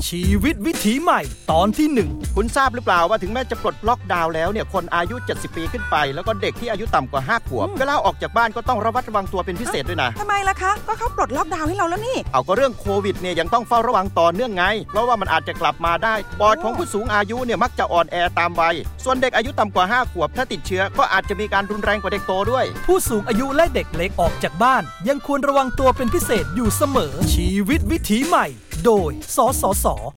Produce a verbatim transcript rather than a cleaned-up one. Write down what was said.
ชีวิตวิถีใหม่ตอนที่หนึ่งคุณทราบหรือเปล่าว่าถึงแม้จะปลดล็อกดาวน์แล้วเนี่ยคนอายุเจ็ดสิบปีขึ้นไปแล้วก็เด็กที่อายุต่ำกว่าห้าขวบเวลาออกจากบ้านก็ต้องระมัดระวังตัวเป็นพิเศษด้วยนะทำไมล่ะคะก็เขาปลดล็อกดาวน์ให้เราแล้วนี่เอาก็เรื่องโควิดเนี่ยยังต้องเฝ้าระวังต่อเนื่องไงเพราะว่ามันอาจจะกลับมาได้ปอดของผู้สูงอายุเนี่ยมักจะอ่อนแอตามวัยส่วนเด็กอายุต่ำกว่าห้าขวบถ้าติดเชื้อก็อาจจะมีการรุนแรงกว่าเด็กโตด้วยผู้สูงอายุและเด็กเล็กออกจากบ้านยังควรระวังตัวเป็นพิเศษอยู่เสมอชีวิตวิถีใหม่โดยสสส